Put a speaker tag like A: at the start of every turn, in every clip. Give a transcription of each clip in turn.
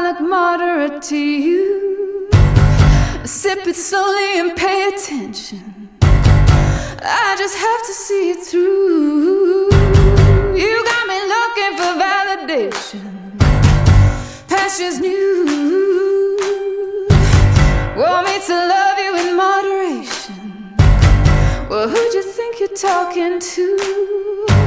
A: look moderate to you. Sip it slowly and pay attention. I just have to see it through. You got me looking for validation. Passion's new. Want me to love you in moderation. Well, who'd you think you're talking to?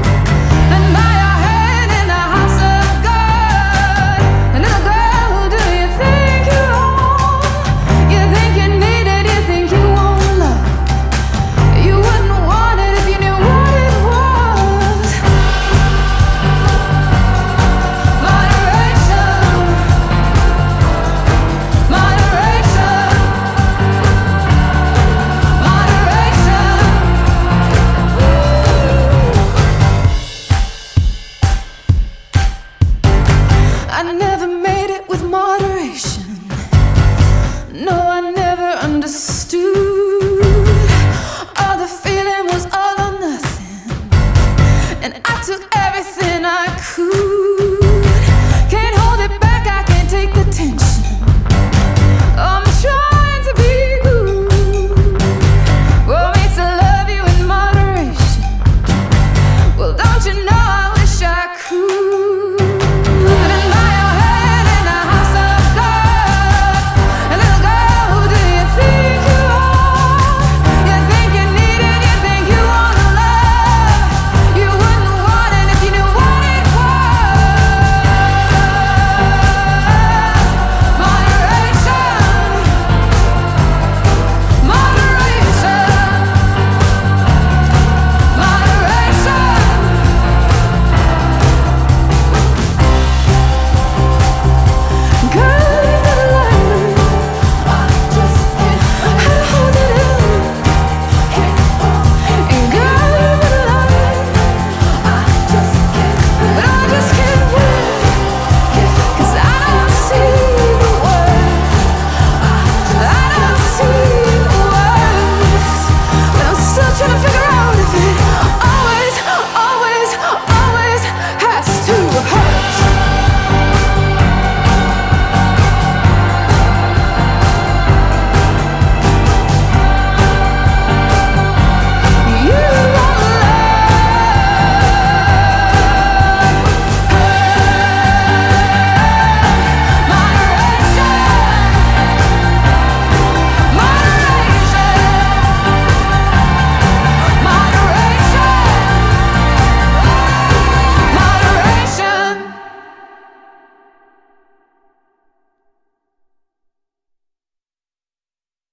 A: I never made it with moderation. No, I never understood. All the feeling was all or nothing, and I took everything